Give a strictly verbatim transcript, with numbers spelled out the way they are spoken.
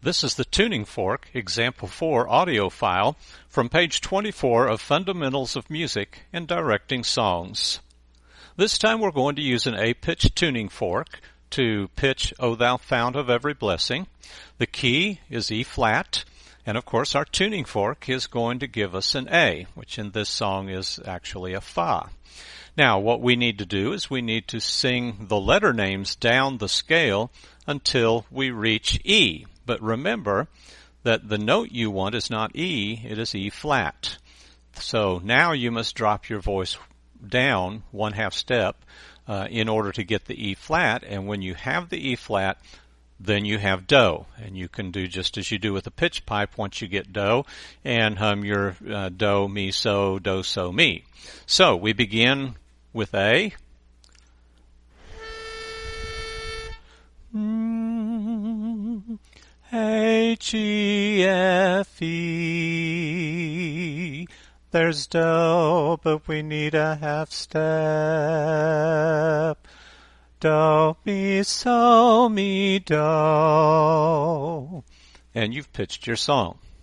This is the Tuning Fork Example four audio file from page twenty-four of Fundamentals of Music and Directing Songs. This time we're going to use an A-pitch tuning fork to pitch O Thou Fount of Every Blessing. The key is E flat, and of course our tuning fork is going to give us an A, which in this song is actually a Fa. Now what we need to do is we need to sing the letter names down the scale until we reach E. But remember that the note you want is not E, it is E flat. So now you must drop your voice down one half step uh, in order to get the E flat. And when you have the E flat, then you have Do. And you can do just as you do with a pitch pipe once you get Do and hum your uh, Do, Mi, So, Do, So, Mi. So we begin with A. Mm. H, E, F, E. There's Do, but we need a half step. Do, Mi, So, Mi, Do. And you've pitched your song.